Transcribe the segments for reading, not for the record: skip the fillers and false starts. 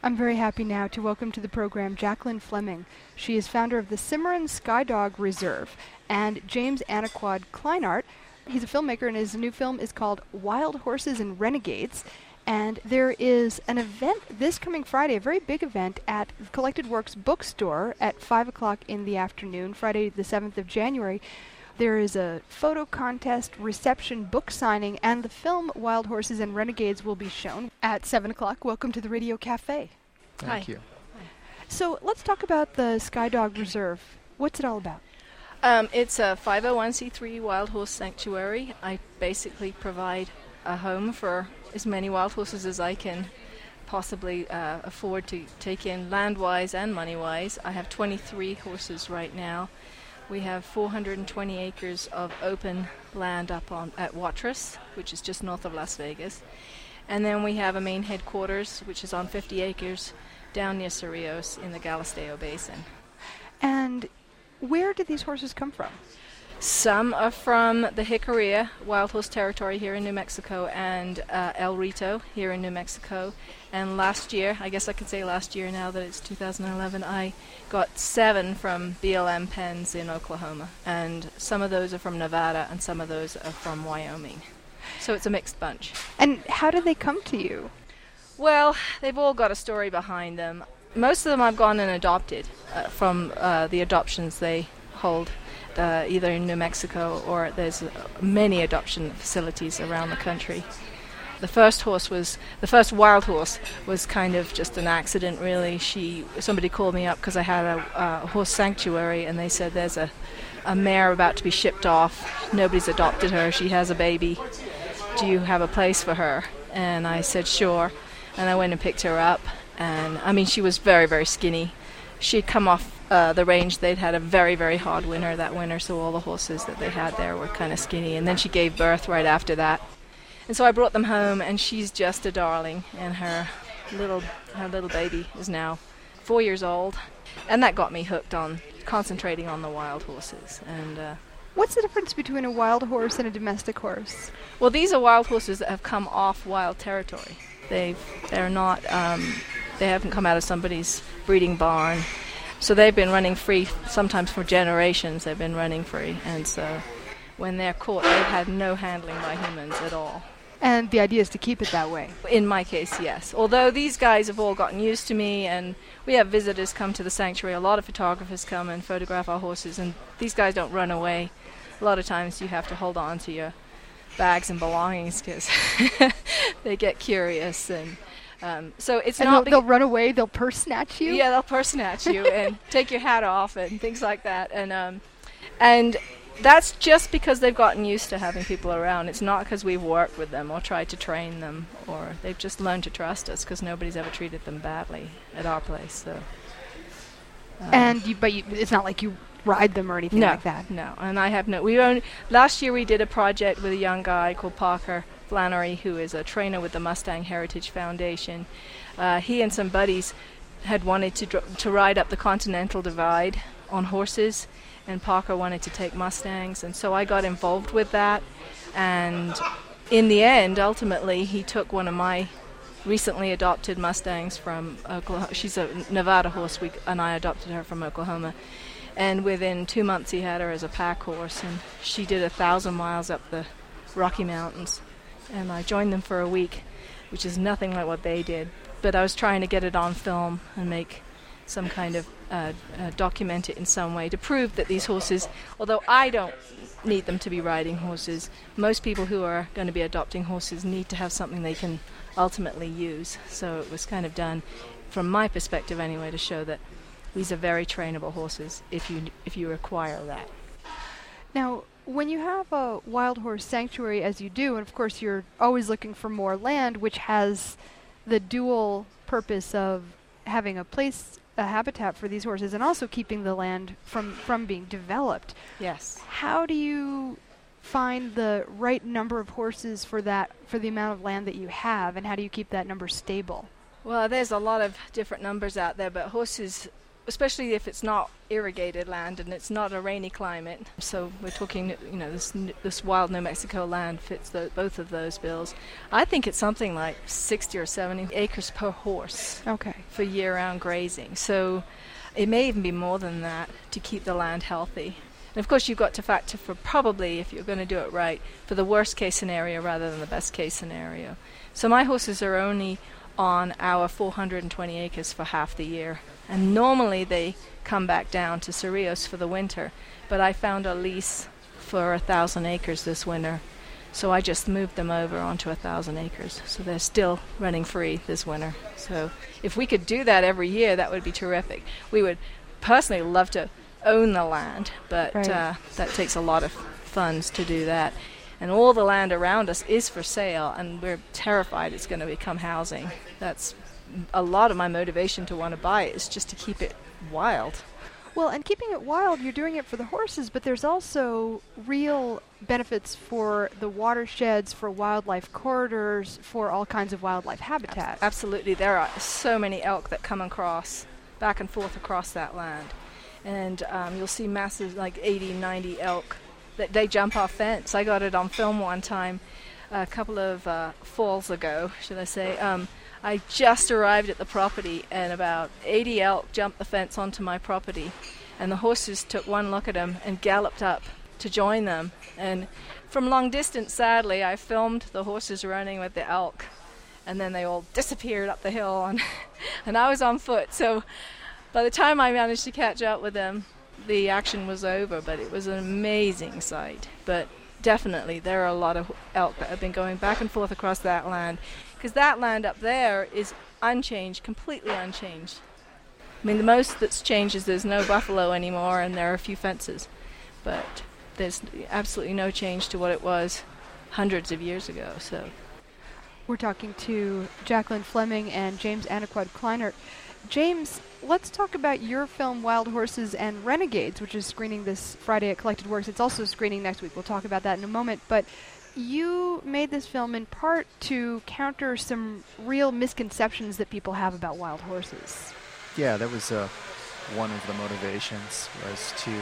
I'm very happy now to welcome to the program Jacqueline Fleming. She is founder of the Cimarron Skydog Reserve, and James Anaquad Kleinart. He's a filmmaker, and his new film is called Wild Horses and Renegades. And there is an event this coming Friday, a very big event at Collected Works Bookstore at 5 o'clock in the afternoon, Friday the 7th of January. There is a photo contest, reception, book signing, and the film Wild Horses and Renegades will be shown at 7 o'clock. Welcome to the Radio Cafe. Thank you. So let's talk about the Skydog Reserve. What's it all about? It's a 501c3 wild horse sanctuary. I basically provide a home for as many wild horses as I can possibly afford to take in land-wise and money-wise. I have 23 horses right now. We have 420 acres of open land up at Watrous, which is just north of Las Vegas. And then we have a main headquarters, which is on 50 acres down near Cerrillos in the Galisteo Basin. And where did these horses come from? Some are from the Jicarilla Wild Horse Territory here in New Mexico and El Rito here in New Mexico. And last year, I guess I could say last year now that it's 2011, I got 7 from BLM pens in Oklahoma. And some of those are from Nevada and some of those are from Wyoming. So it's a mixed bunch. And how did they come to you? Well, they've all got a story behind them. Most of them I've gone and adopted from the adoptions they hold. Either in New Mexico or there's many adoption facilities around the country. The first wild horse was kind of just an accident, really. Somebody called me up because I had a horse sanctuary, and they said there's a mare about to be shipped off. Nobody's adopted her. She has a baby. Do you have a place for her? And I said sure, and I went and picked her up. And I mean, she was very, very skinny. She'd come off the range. They'd had a very, very hard winter that winter, so all the horses that they had there were kind of skinny. And then she gave birth right after that. And so I brought them home, and she's just a darling. And her little baby is now 4 years old. And that got me hooked on concentrating on the wild horses. And what's the difference between a wild horse and a domestic horse? Well, these are wild horses that have come off wild territory. They're not. They haven't come out of somebody's breeding barn. So they've been running free, sometimes for generations they've been running free. And so when they're caught, they've had no handling by humans at all. And the idea is to keep it that way? In my case, yes. Although these guys have all gotten used to me, and we have visitors come to the sanctuary. A lot of photographers come and photograph our horses, and these guys don't run away. A lot of times you have to hold on to your bags and belongings because they get curious. And so it's and not. They'll run away. They'll purse snatch you. Yeah, they'll purse snatch you and take your hat off and things like that. And that's just because they've gotten used to having people around. It's not because we've worked with them or tried to train them, or they've just learned to trust us because nobody's ever treated them badly at our place. So. But it's not like you ride them or anything like that. No, and I have no. Last year we did a project with a young guy called Parker Flannery, who is a trainer with the Mustang Heritage Foundation. He and some buddies had wanted to ride up the Continental Divide on horses, and Parker wanted to take Mustangs, and so I got involved with that. And in the end, ultimately, he took one of my recently adopted Mustangs from Oklahoma. She's a Nevada horse, and I adopted her from Oklahoma. And within 2 months, he had her as a pack horse, and she did 1,000 miles up the Rocky Mountains. And I joined them for a week, which is nothing like what they did. But I was trying to get it on film and make some kind of document it in some way to prove that these horses, although I don't need them to be riding horses, most people who are going to be adopting horses need to have something they can ultimately use. So it was kind of done, from my perspective anyway, to show that these are very trainable horses if you require that. Now, when you have a wild horse sanctuary, as you do, and of course you're always looking for more land, which has the dual purpose of having a habitat for these horses and also keeping the land from being developed. Yes. How do you find the right number of horses for the amount of land that you have, and how do you keep that number stable? Well, there's a lot of different numbers out there, but horses, especially if it's not irrigated land and it's not a rainy climate. So we're talking, this wild New Mexico land fits both of those bills. I think it's something like 60 or 70 acres per horse. Okay. for year-round grazing. So it may even be more than that to keep the land healthy. And of course, you've got to factor for probably, if you're going to do it right, for the worst case scenario rather than the best case scenario. So my horses are only on our 420 acres for half the year. And normally they come back down to Cerrillos for the winter. But I found a lease for 1,000 acres this winter. So I just moved them over onto 1,000 acres. So they're still running free this winter. So if we could do that every year, that would be terrific. We would personally love to own the land, but that takes a lot of funds to do that. And all the land around us is for sale, and we're terrified it's going to become housing. That's a lot of my motivation to want to buy it, is just to keep it wild. Well, and keeping it wild, you're doing it for the horses, but there's also real benefits for the watersheds, for wildlife corridors, for all kinds of wildlife habitat. Absolutely. There are so many elk that come across, back and forth across that land. And you'll see massive, like 80, 90 elk that they jump off fence. I got it on film one time, a couple of falls ago, should I say. I just arrived at the property, and about 80 elk jumped the fence onto my property. And the horses took one look at them and galloped up to join them. And from long distance, sadly, I filmed the horses running with the elk. And then they all disappeared up the hill, and I was on foot. So by the time I managed to catch up with them, the action was over, but it was an amazing sight. But definitely, there are a lot of elk that have been going back and forth across that land, because that land up there is unchanged, completely unchanged. I mean, the most that's changed is there's no buffalo anymore, and there are a few fences. But there's absolutely no change to what it was hundreds of years ago. So we're talking to Jacqueline Fleming and James Anaquad Kleinert. James, let's talk about your film Wild Horses and Renegades, which is screening this Friday at Collected Works. It's also screening next week. We'll talk about that in a moment. But you made this film in part to counter some real misconceptions that people have about wild horses. Yeah, that was one of the motivations, was to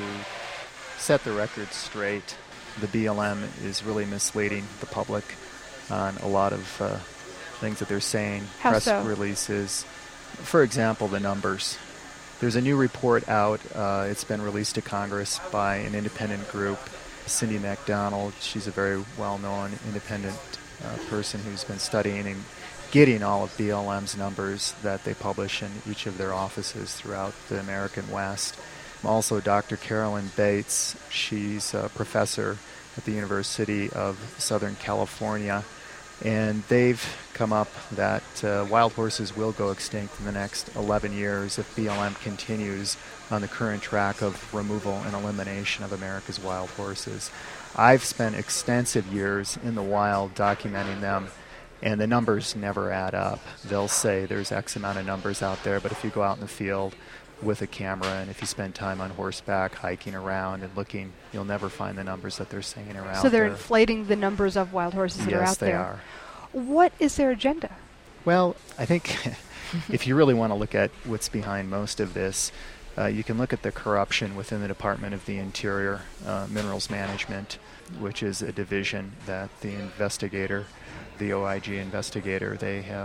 set the record straight. The BLM is really misleading the public on a lot of things that they're saying, press releases. For example, the numbers. There's a new report out. It's been released to Congress by an independent group, Cindy McDonald. She's a very well-known independent person who's been studying and getting all of BLM's numbers that they publish in each of their offices throughout the American West. Also, Dr. Carolyn Bates. She's a professor at the University of Southern California. And they've come up that wild horses will go extinct in the next 11 years if BLM continues on the current track of removal and elimination of America's wild horses. I've spent extensive years in the wild documenting them, and the numbers never add up. They'll say there's X amount of numbers out there, but if you go out in the field with a camera and if you spend time on horseback hiking around and looking, you'll never find the numbers that they're saying around. So they're inflating the numbers of wild horses that are out there. Yes, they are. What is their agenda? Well, I think if you really want to look at what's behind most of this, you can look at the corruption within the Department of the Interior, Minerals Management, which is a division that the investigator, the OIG investigator,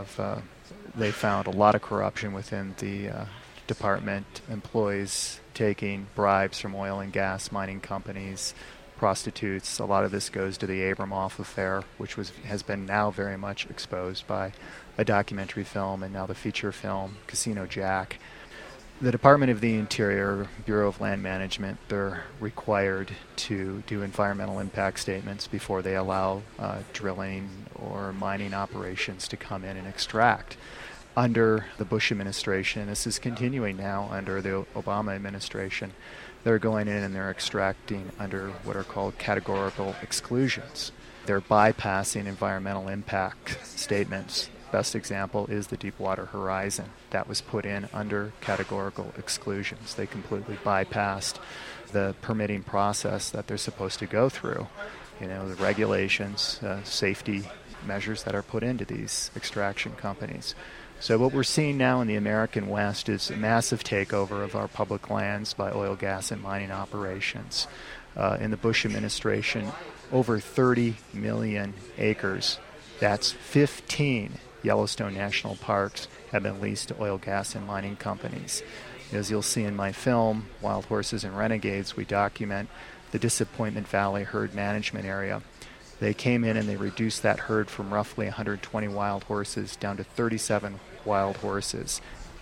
they found a lot of corruption within the department, employees taking bribes from oil and gas mining companies, prostitutes. A lot of this goes to the Abramoff affair, which has been now very much exposed by a documentary film and now the feature film Casino Jack. The Department of the Interior, Bureau of Land Management, they're required to do environmental impact statements before they allow drilling or mining operations to come in and extract. Under the Bush administration, this is continuing now under the Obama administration, they're going in and they're extracting under what are called categorical exclusions. They're bypassing environmental impact statements. Best example is the Deepwater Horizon. That was put in under categorical exclusions. They completely bypassed the permitting process that they're supposed to go through. You know, the regulations, safety measures that are put into these extraction companies. So what we're seeing now in the American West is a massive takeover of our public lands by oil, gas, and mining operations. In the Bush administration, over 30 million acres. That's 15 Yellowstone National Parks have been leased to oil, gas, and mining companies. As you'll see in my film, Wild Horses and Renegades, we document the Disappointment Valley herd management area. They came in and they reduced that herd from roughly 120 wild horses down to 37 wild horses.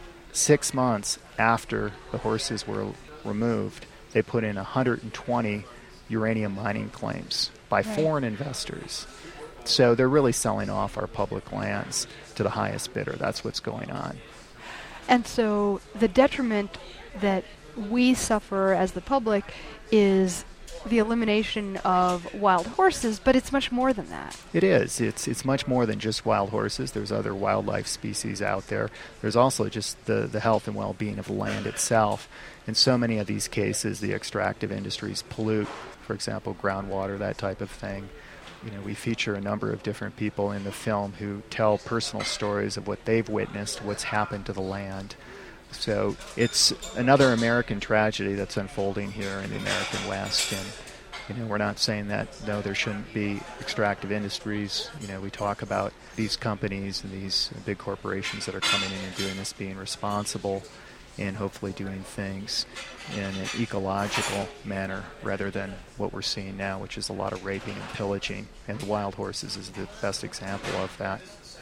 6 months after the horses were removed, they put in 120 uranium mining claims by foreign investors. So they're really selling off our public lands to the highest bidder. That's what's going on. And so the detriment that we suffer as the public is the elimination of wild horses, but it's much more than that. It is. It's much more than just wild horses. There's other wildlife species out there. There's also just the health and well-being of the land itself. In so many of these cases, the extractive industries pollute, for example, groundwater, that type of thing. We feature a number of different people in the film who tell personal stories of what they've witnessed, what's happened to the land. So it's another American tragedy that's unfolding here in the American West. And, we're not saying that, no, there shouldn't be extractive industries. We talk about these companies and these big corporations that are coming in and doing this, being responsible and hopefully doing things in an ecological manner rather than what we're seeing now, which is a lot of raping and pillaging. And the wild horses is the best example of that.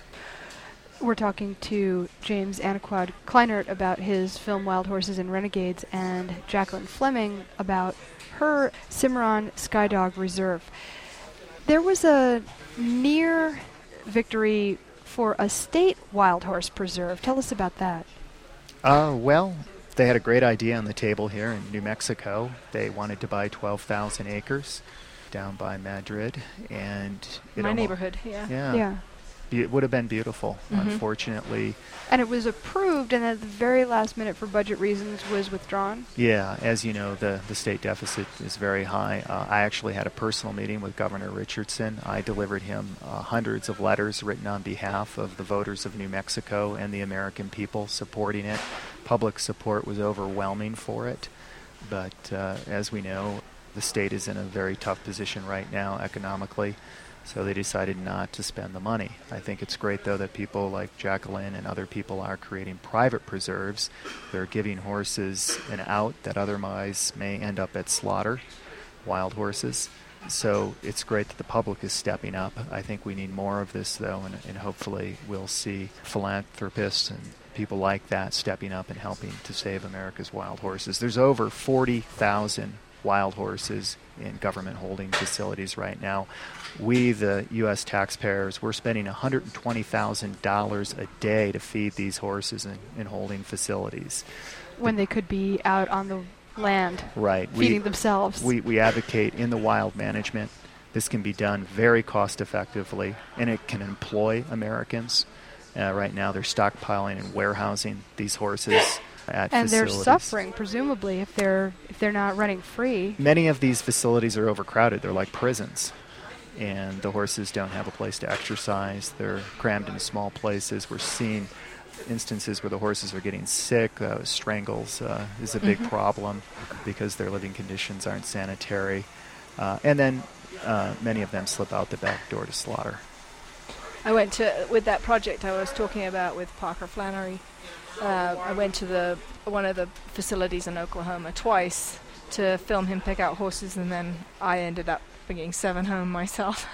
We're talking to James Anaquod Kleinert about his film Wild Horses and Renegades, and Jacqueline Fleming about her Cimarron Skydog Reserve. There was a near victory for a state wild horse preserve. Tell us about that. Well, they had a great idea on the table here in New Mexico. They wanted to buy 12,000 acres down by Madrid, and my neighborhood. Yeah. It would have been beautiful, unfortunately. And it was approved, and at the very last minute, for budget reasons, was withdrawn? Yeah, as you know, the state deficit is very high. I actually had a personal meeting with Governor Richardson. I delivered him hundreds of letters written on behalf of the voters of New Mexico and the American people supporting it. Public support was overwhelming for it. But as we know, the state is in a very tough position right now economically. So they decided not to spend the money. I think it's great, though, that people like Jacqueline and other people are creating private preserves. They're giving horses an out that otherwise may end up at slaughter, wild horses. So it's great that the public is stepping up. I think we need more of this, though, and hopefully we'll see philanthropists and people like that stepping up and helping to save America's wild horses. There's over 40,000 wild horses in government holding facilities right now. We, the U.S. taxpayers, we're spending $120,000 a day to feed these horses in holding facilities. When they could be out on the land, right, feeding themselves. We advocate in the wild management. This can be done very cost effectively, and it can employ Americans. Right now they're stockpiling and warehousing these horses at and facilities. They're suffering, presumably, if they're not running free. Many of these facilities are overcrowded. They're like prisons. And the horses don't have a place to exercise. They're crammed in small places. We're seeing instances where the horses are getting sick. Strangles is a big problem because their living conditions aren't sanitary. And then many of them slip out the back door to slaughter. I went to, with that project I was talking about with Parker Flannery, I went to one of the facilities in Oklahoma twice to film him pick out horses, and then I ended up bringing 7 home myself.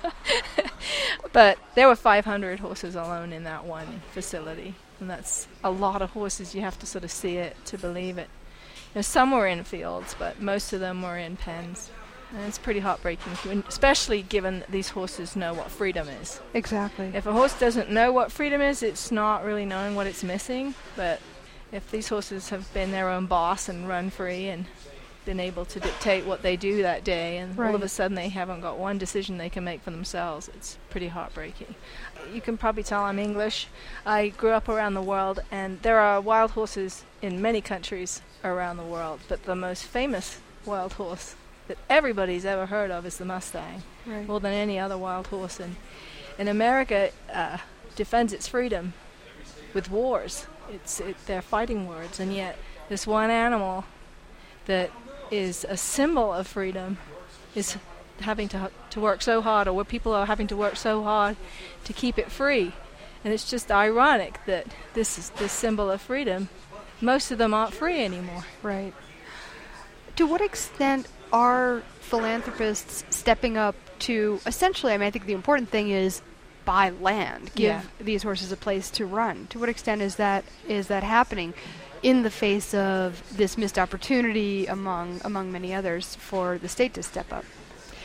But there were 500 horses alone in that one facility, and that's a lot of horses. You have to sort of see it to believe it. Some were in fields, but most of them were in pens. And it's pretty heartbreaking, especially given that these horses know what freedom is. Exactly. If a horse doesn't know what freedom is, it's not really knowing what it's missing. But if these horses have been their own boss and run free and been able to dictate what they do that day, and all of a sudden they haven't got one decision they can make for themselves, it's pretty heartbreaking. You can probably tell I'm English. I grew up around the world, and there are wild horses in many countries around the world, but the most famous wild horse that everybody's ever heard of is the Mustang, more than any other wild horse. And America defends its freedom with wars. They're fighting words, and yet this one animal that is a symbol of freedom is having to work so hard, or where people are having to work so hard to keep it free. And it's just ironic that this is the symbol of freedom. Most of them aren't free anymore. Right. To what extent are philanthropists stepping up to essentially, I mean, I think the important thing is buy land, give these horses a place to run. To what extent is that happening in the face of this missed opportunity among many others for the state to step up?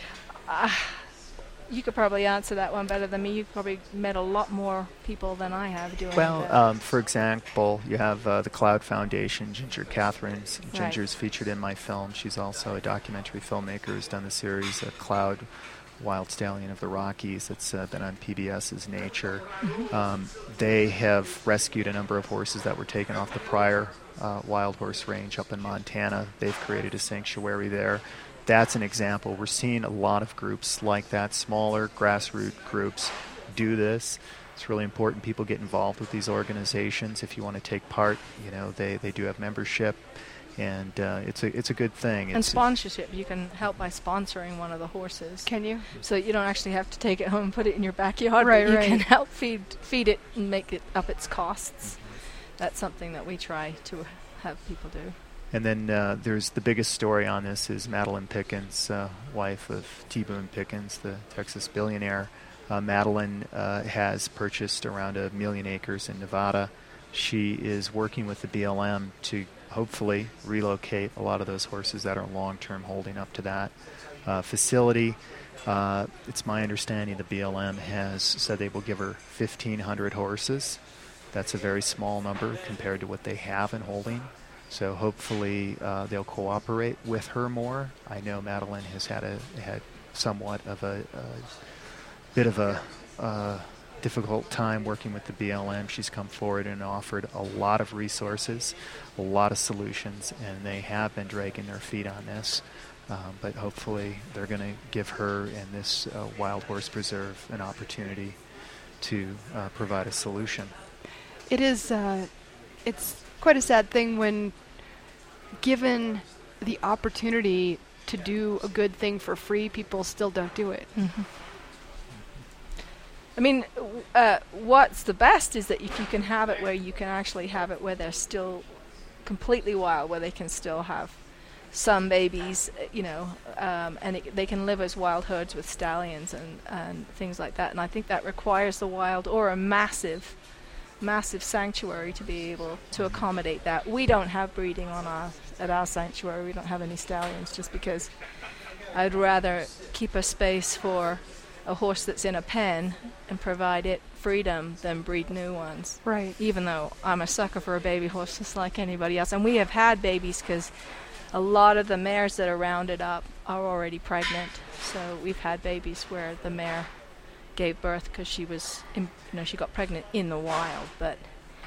You could probably answer that one better than me. You've probably met a lot more people than I have doing that. Well, for example, you have the Cloud Foundation, Ginger Catherines. Ginger's featured in my film. She's also a documentary filmmaker who's done the series Cloud, Wild Stallion of the Rockies. It's been on PBS's Nature. They have rescued a number of horses that were taken off the prior wild horse range up in Montana. They've created a sanctuary there. That's an example. We're seeing a lot of groups like that, smaller grassroots groups do this. It's really important people get involved with these organizations. If you want to take part, they do have membership, and it's a good thing. And sponsorship. You can help by sponsoring one of the horses. Can you? So you don't actually have to take it home and put it in your backyard, right, but you can help feed it and make it up its costs. That's something that we try to have people do. And then there's the biggest story on this is Madeline Pickens, wife of T. Boone Pickens, the Texas billionaire. Madeline has purchased around 1 million acres in Nevada. She is working with the BLM to hopefully relocate a lot of those horses that are long-term holding up to that facility. It's my understanding the BLM has said they will give her 1,500 horses. That's a very small number compared to what they have in holding. So hopefully they'll cooperate with her more. I know Madeline has had somewhat of a bit of a difficult time working with the BLM. She's come forward and offered a lot of resources, a lot of solutions, and they have been dragging their feet on this. But hopefully they're going to give her and this wild horse preserve an opportunity to provide a solution. It is. It's quite a sad thing when given the opportunity to do a good thing for free, people still don't do it. Mm-hmm. I mean, what's the best is that if you can have it where you can actually have it where they're still completely wild, where they can still have some babies, and they can live as wild herds with stallions and things like that. And I think that requires the wild or a massive sanctuary to be able to accommodate that. We don't have breeding at our sanctuary. We don't have any stallions just because I'd rather keep a space for a horse that's in a pen and provide it freedom than breed new ones. Right. Even though I'm a sucker for a baby horse just like anybody else. And we have had babies because a lot of the mares that are rounded up are already pregnant. So we've had babies where the mare gave birth because she was, she got pregnant in the wild. But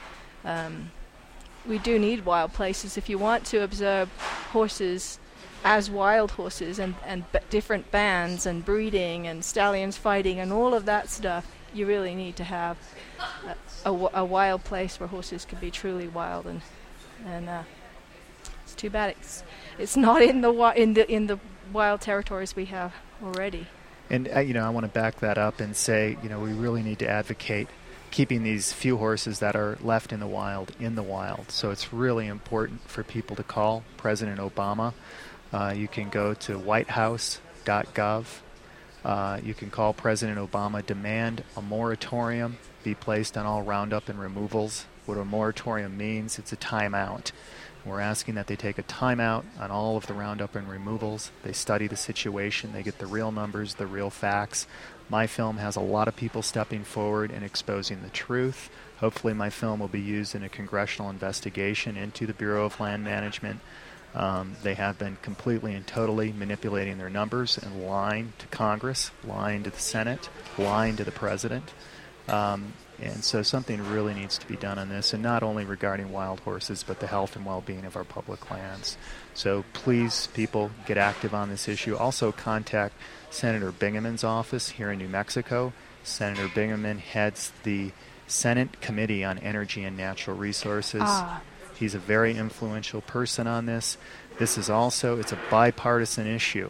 we do need wild places. If you want to observe horses as wild horses and different bands and breeding and stallions fighting and all of that stuff, you really need to have a wild place where horses can be truly wild. And it's too bad it's not in the wild territories we have already. And I want to back that up and say, we really need to advocate keeping these few horses that are left in the wild. So it's really important for people to call President Obama. You can go to whitehouse.gov. You can call President Obama, demand a moratorium be placed on all roundup and removals. What a moratorium means, it's a timeout. We're asking that they take a timeout on all of the roundup and removals. They study the situation. They get the real numbers, the real facts. My film has a lot of people stepping forward and exposing the truth. Hopefully my film will be used in a congressional investigation into the Bureau of Land Management. They have been completely and totally manipulating their numbers and lying to Congress, lying to the Senate, lying to the President. And so something really needs to be done on this, and not only regarding wild horses, but the health and well-being of our public lands. So please, people, get active on this issue. Also contact Senator Bingaman's office here in New Mexico. Senator Bingaman heads the Senate Committee on Energy and Natural Resources. He's a very influential person on this. This is also, it's a bipartisan issue.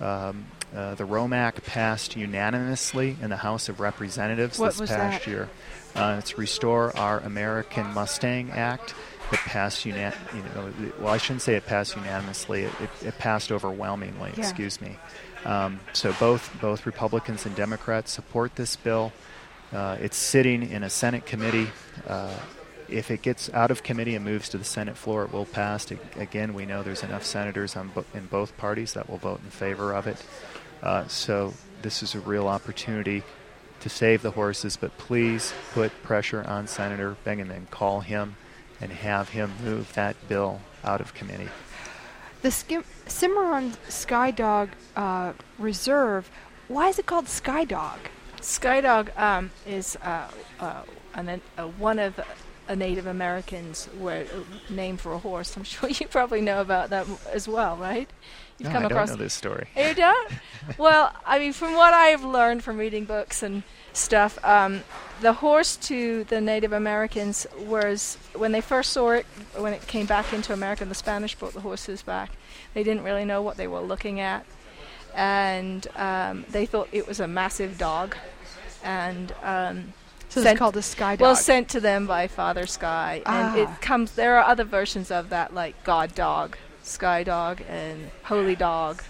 The ROMAC passed unanimously in the House of Representatives What this was past that? year. It's Restore Our American Mustang Act. It passed well, I shouldn't say it passed unanimously. It passed overwhelmingly. Yeah. Excuse me. So both Republicans and Democrats support this bill. It's sitting in a Senate committee. If it gets out of committee and moves to the Senate floor, it will pass. Again, we know there's enough senators in both parties that will vote in favor of it. So this is a real opportunity to save the horses, but please put pressure on Senator Bingaman. Call him and have him move that bill out of committee. The Cimarron Sky Dog Reserve, why is it called Sky Dog? Sky Dog is one of a Native Americans name for a horse. I'm sure you probably know about that as well, right? You've No, come I across don't know this story. You don't? Well, I mean, from what I've learned from reading books and stuff, the horse to the Native Americans was, when they first saw it, when it came back into America, and the Spanish brought the horses back, they didn't really know what they were looking at. And they thought it was a massive dog. And So it's called a Sky Dog. well, sent to them by Father Sky. And it comes, there are other versions of that, like God Dog, Sky Dog, and Holy Dog.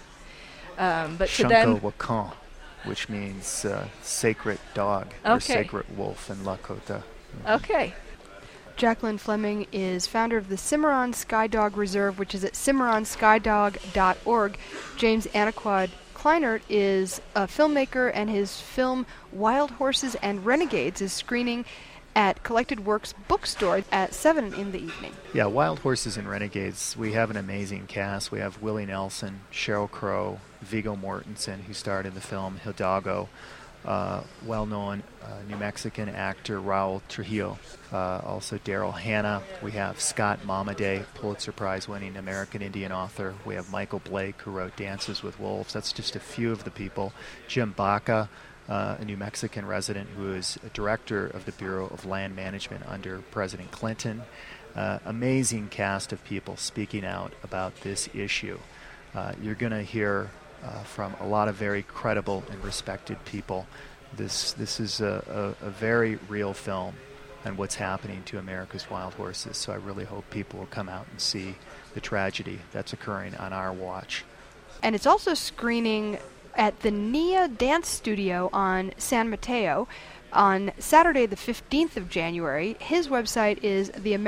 But to them, Shanko Wakan, which means sacred dog or Okay. sacred wolf in Lakota. okay. Jacqueline Fleming is founder of the Cimarron Sky Dog Reserve, which is at cimarronskydog.org. James Anaquad Kleinert is a filmmaker, and his film Wild Horses and Renegades is screening at Collected Works Bookstore at 7 in the evening. Yeah, Wild Horses and Renegades, we have an amazing cast. We have Willie Nelson, Sheryl Crow, Viggo Mortensen, who starred in the film Hidalgo, well-known New Mexican actor Raul Trujillo, also Daryl Hannah. We have Scott Momaday, Pulitzer Prize-winning American Indian author. We have Michael Blake, who wrote Dances with Wolves. That's just a few of the people. Jim Baca, a New Mexican resident who is a director of the Bureau of Land Management under President Clinton. Amazing cast of people speaking out about this issue. You're going to hear from a lot of very credible and respected people. This is a very real film on what's happening to America's wild horses. So I really hope people will come out and see the tragedy that's occurring on our watch. And it's also screening at the Nia Dance Studio on San Mateo on Saturday the 15th of January. His website is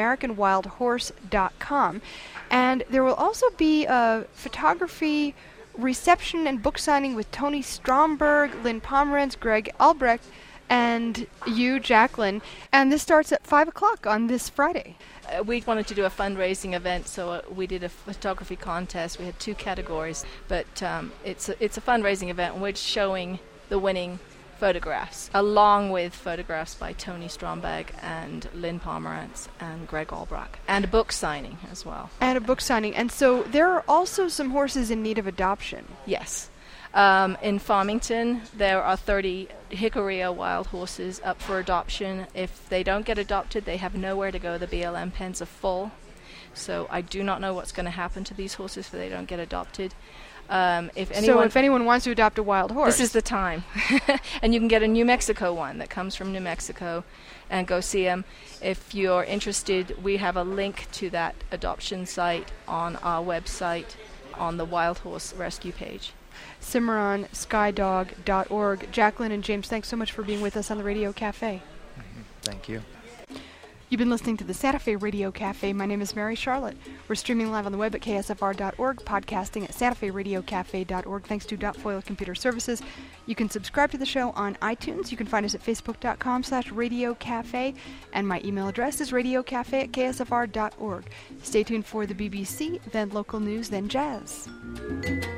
theamericanwildhorse.com. And there will also be a photography reception and book signing with Tony Stromberg, Lynn Pomerantz, Greg Albrecht, and you, Jacqueline. And this starts at 5 o'clock on this Friday. We wanted to do a fundraising event, so we did a photography contest. We had 2 categories, but it's a fundraising event, which showing the winning photographs, along with photographs by Tony Stromberg and Lynn Pomerantz and Greg Albrecht, and a book signing as well. And a book signing. And so there are also some horses in need of adoption. Yes. In Farmington, there are 30 Hickory wild horses up for adoption. If they don't get adopted, they have nowhere to go. The BLM pens are full. So I do not know what's going to happen to these horses if they don't get adopted. If anyone wants to adopt a wild horse, this is the time. And you can get a New Mexico one that comes from New Mexico and go see them. If you're interested, we have a link to that adoption site on our website on the Wild Horse Rescue page. cimarronskydog.org. Jacqueline and James, thanks so much for being with us on the Radio Cafe. Thank you. You've been listening to the Santa Fe Radio Cafe. My name is Mary Charlotte. We're streaming live on the web at ksfr.org, podcasting at santaferadiocafe.org. Thanks to Foil Computer Services. You can subscribe to the show on iTunes. You can find us at facebook.com/radiocafe. And my email address is radiocafe@ksfr.org. Stay tuned for the BBC, then local news, then jazz.